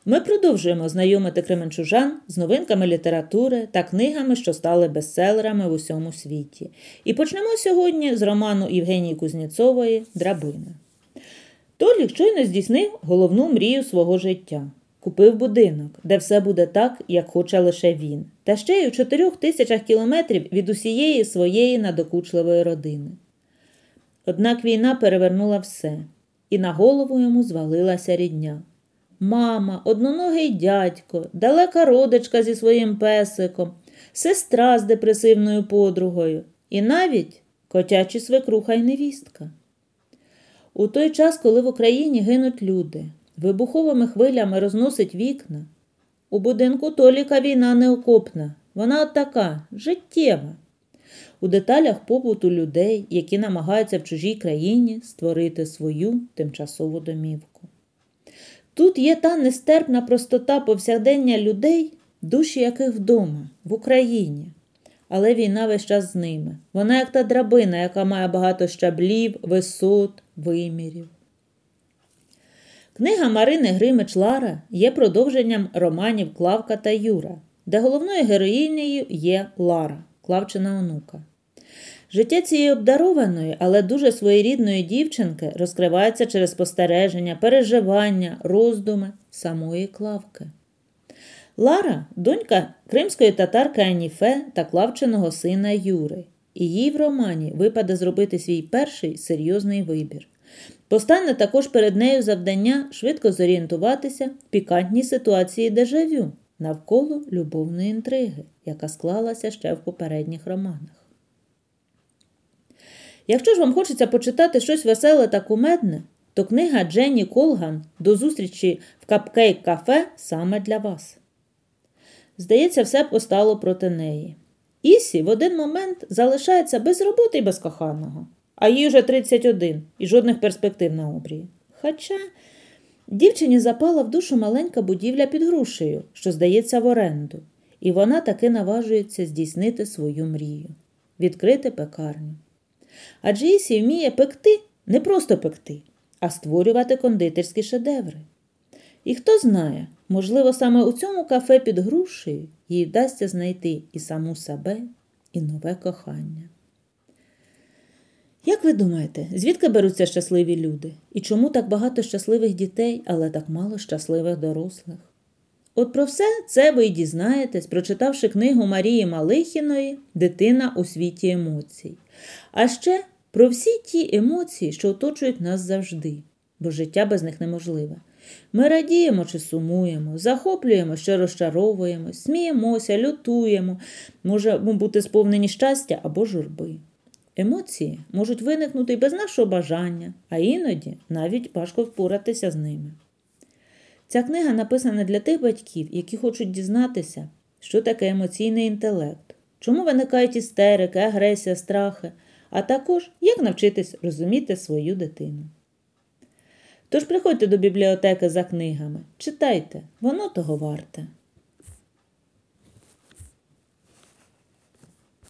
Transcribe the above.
Ми продовжуємо знайомити кременчужан з новинками літератури та книгами, що стали бестселерами в усьому світі. І почнемо сьогодні з роману Євгенії Кузнєцової «Драбина». Толік щойно здійснив головну мрію свого життя. Купив будинок, де все буде так, як хоче лише він. Та ще й у 4000 кілометрів від усієї своєї надокучливої родини. Однак війна перевернула все. І на голову йому звалилася рідня. Мама, одноногий дядько, далека родичка зі своїм песиком, сестра з депресивною подругою і навіть котячі свекруха й невістка. У той час, коли в Україні гинуть люди, вибуховими хвилями розносить вікна, у будинку Толіка війна не окопна, вона от така, життєва. У деталях побуту людей, які намагаються в чужій країні створити свою тимчасову домівку. Тут є та нестерпна простота повсякдення людей, душі яких вдома, в Україні. Але війна весь час з ними. Вона як та драбина, яка має багато щаблів, висот, вимірів. Книга Марини Гримич «Лара» є продовженням романів Клавка та Юра, де головною героїнею є Лара, Клавчина онука. Життя цієї обдарованої, але дуже своєрідної дівчинки розкривається через спостереження, переживання, роздуми самої Клавки. Лара – донька кримської татарки Аніфе та Клавчиного сина Юри. І їй в романі випаде зробити свій перший серйозний вибір. Постане також перед нею завдання швидко зорієнтуватися в пікантній ситуації дежавю навколо любовної інтриги, яка склалася ще в попередніх романах. Якщо ж вам хочеться почитати щось веселе та кумедне, то книга Дженні Колган «До зустрічі в Капкейк-кафе» саме для вас. Здається, все постало проти неї. Ісі в один момент залишається без роботи і без коханого, а їй вже 31 і жодних перспектив на обрії. Хоча дівчині запала в душу маленька будівля під Грушею, що здається в оренду, і вона таки наважується здійснити свою мрію – відкрити пекарню. Адже Ісі вміє пекти, не просто пекти, а створювати кондитерські шедеври. І хто знає, можливо, саме у цьому кафе під Грушею їй вдасться знайти і саму себе, і нове кохання. Як ви думаєте, звідки беруться щасливі люди? І чому так багато щасливих дітей, але так мало щасливих дорослих? От про все це ви й дізнаєтесь, прочитавши книгу Марії Малихіної «Дитина у світі емоцій». А ще про всі ті емоції, що оточують нас завжди, бо життя без них неможливе. Ми радіємо чи сумуємо, захоплюємо чи розчаровуємось, сміємося, лютуємо, можемо бути сповнені щастя або журби. Емоції можуть виникнути й без нашого бажання, а іноді навіть важко впоратися з ними. Ця книга написана для тих батьків, які хочуть дізнатися, що таке емоційний інтелект, чому виникають істерики, агресія, страхи, а також як навчитись розуміти свою дитину. Тож приходьте до бібліотеки за книгами, читайте, воно того варте.